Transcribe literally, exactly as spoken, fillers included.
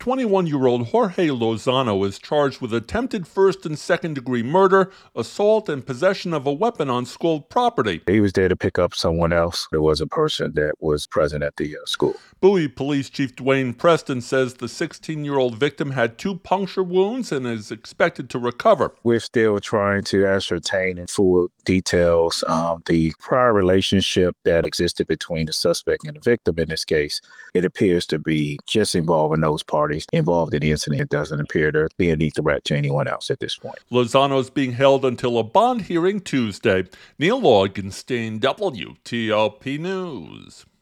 twenty-one-year-old Jorge Lozano is charged with attempted first and second-degree murder, assault, and possession of a weapon on school property. He was there to pick up someone else. There was a person that was present at the uh, school. Bowie Police Chief Dwayne Preston says the sixteen-year-old victim had two puncture wounds and is expected to recover. We're still trying to ascertain in full details um, the prior relationship that existed between the suspect and the victim in this case. It appears to be just involving those parties involved in the incident. It doesn't appear to be any threat to anyone else at this point. Lozano is being held until a bond hearing Tuesday. Neil Augenstein, W T O P News.